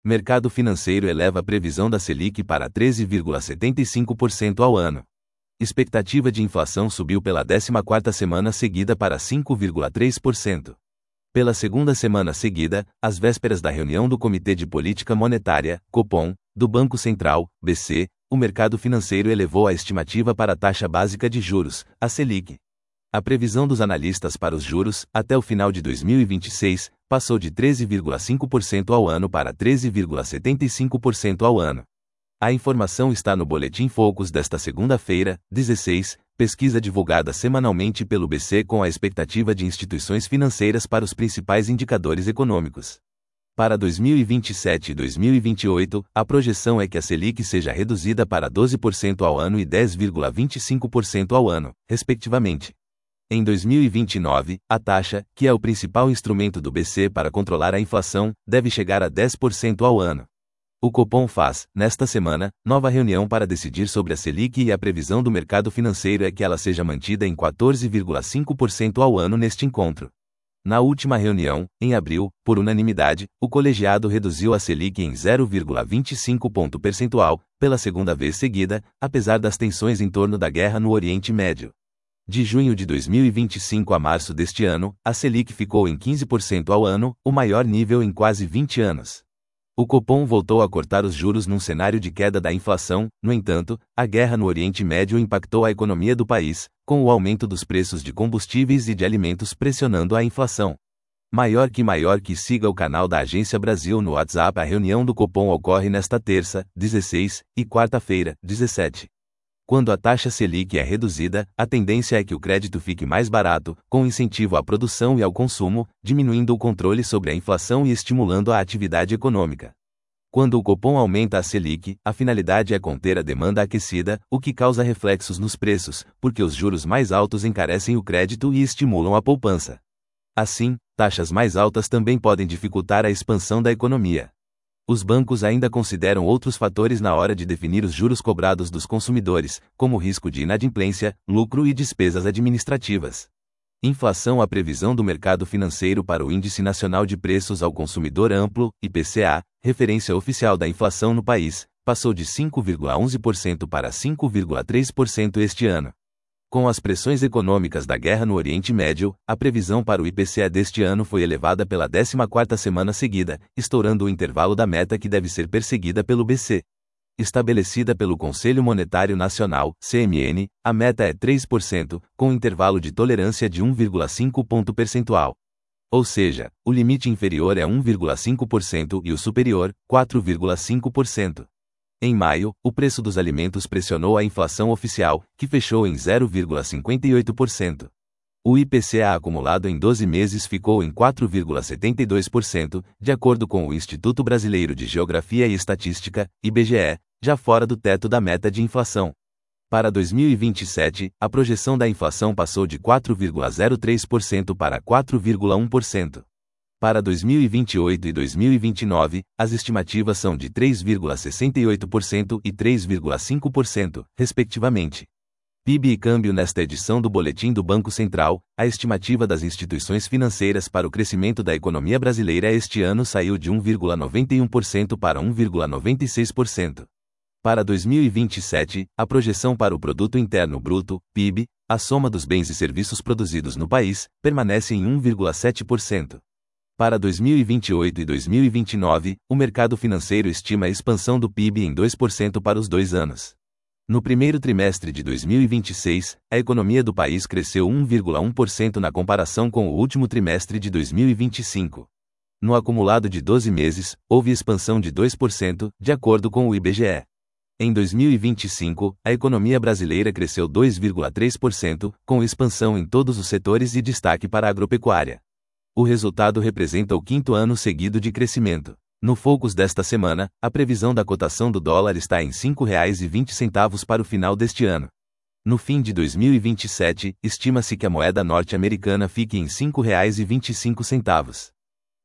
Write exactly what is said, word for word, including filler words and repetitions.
Mercado financeiro eleva a previsão da Selic para treze vírgula setenta e cinco por cento ao ano. Expectativa de inflação subiu pela décima quarta semana seguida para cinco vírgula três por cento. Pela segunda semana seguida, às vésperas da reunião do Comitê de Política Monetária, Copom, do Banco Central, B C, o mercado financeiro elevou a estimativa para a taxa básica de juros, a Selic. A previsão dos analistas para os juros, até o final de dois mil e vinte e seis, passou de treze vírgula cinco por cento ao ano para treze vírgula setenta e cinco por cento ao ano. A informação está no Boletim Focus desta segunda-feira, dezesseis, pesquisa divulgada semanalmente pelo B C com a expectativa de instituições financeiras para os principais indicadores econômicos. Para dois mil e vinte e sete e dois mil e vinte e oito, a projeção é que a Selic seja reduzida para doze por cento ao ano e dez vírgula vinte e cinco por cento ao ano, respectivamente. Em dois mil e vinte e nove, a taxa, que é o principal instrumento do B C para controlar a inflação, deve chegar a dez por cento ao ano. O Copom faz, nesta semana, nova reunião para decidir sobre a Selic e a previsão do mercado financeiro é que ela seja mantida em quatorze vírgula cinco por cento ao ano neste encontro. Na última reunião, em abril, por unanimidade, o colegiado reduziu a Selic em zero vírgula vinte e cinco ponto percentual, pela segunda vez seguida, apesar das tensões em torno da guerra no Oriente Médio. De junho de dois mil e vinte e cinco a março deste ano, a Selic ficou em quinze por cento ao ano, o maior nível em quase vinte anos. O Copom voltou a cortar os juros num cenário de queda da inflação, no entanto, a guerra no Oriente Médio impactou a economia do país, com o aumento dos preços de combustíveis e de alimentos pressionando a inflação. Maior que maior que siga o canal da Agência Brasil no WhatsApp. A reunião do Copom ocorre nesta terça, dezesseis, e quarta-feira, dezessete. Quando a taxa Selic é reduzida, a tendência é que o crédito fique mais barato, com incentivo à produção e ao consumo, diminuindo o controle sobre a inflação e estimulando a atividade econômica. Quando o Copom aumenta a Selic, a finalidade é conter a demanda aquecida, o que causa reflexos nos preços, porque os juros mais altos encarecem o crédito e estimulam a poupança. Assim, taxas mais altas também podem dificultar a expansão da economia. Os bancos ainda consideram outros fatores na hora de definir os juros cobrados dos consumidores, como risco de inadimplência, lucro e despesas administrativas. Inflação. A previsão do mercado financeiro para o Índice Nacional de Preços ao Consumidor Amplo, I P C A, referência oficial da inflação no país, passou de cinco vírgula onze por cento para cinco vírgula três por cento este ano. Com as pressões econômicas da guerra no Oriente Médio, a previsão para o I P C A deste ano foi elevada pela décima quarta semana seguida, estourando o intervalo da meta que deve ser perseguida pelo B C. Estabelecida pelo Conselho Monetário Nacional, C M N, a meta é três por cento, com intervalo de tolerância de um vírgula cinco ponto percentual. Ou seja, o limite inferior é um vírgula cinco por cento e o superior, quatro vírgula cinco por cento. Em maio, o preço dos alimentos pressionou a inflação oficial, que fechou em zero vírgula cinquenta e oito por cento. O I P C A acumulado em doze meses ficou em quatro vírgula setenta e dois por cento, de acordo com o Instituto Brasileiro de Geografia e Estatística, I B G E, já fora do teto da meta de inflação. Para dois mil e vinte e sete, a projeção da inflação passou de quatro vírgula zero três por cento para quatro vírgula um por cento. Para dois mil e vinte e oito e dois mil e vinte e nove, as estimativas são de três vírgula sessenta e oito por cento e três vírgula cinco por cento, respectivamente. P I B e câmbio. Nesta edição do Boletim do Banco Central, a estimativa das instituições financeiras para o crescimento da economia brasileira este ano saiu de um vírgula noventa e um por cento para um vírgula noventa e seis por cento. Para dois mil e vinte e sete, a projeção para o Produto Interno Bruto, P I B, a soma dos bens e serviços produzidos no país, permanece em um vírgula sete por cento. Para dois mil e vinte e oito e dois mil e vinte e nove, o mercado financeiro estima a expansão do P I B em dois por cento para os dois anos. No primeiro trimestre de dois mil e vinte e seis, a economia do país cresceu um vírgula um por cento na comparação com o último trimestre de dois mil e vinte e cinco. No acumulado de doze meses, houve expansão de dois por cento, de acordo com o I B G E. Em dois mil e vinte e cinco, a economia brasileira cresceu dois vírgula três por cento, com expansão em todos os setores e destaque para a agropecuária. O resultado representa o quinto ano seguido de crescimento. No Focus desta semana, a previsão da cotação do dólar está em cinco reais e vinte centavos para o final deste ano. No fim de dois mil e vinte e sete, estima-se que a moeda norte-americana fique em cinco reais e vinte e cinco centavos.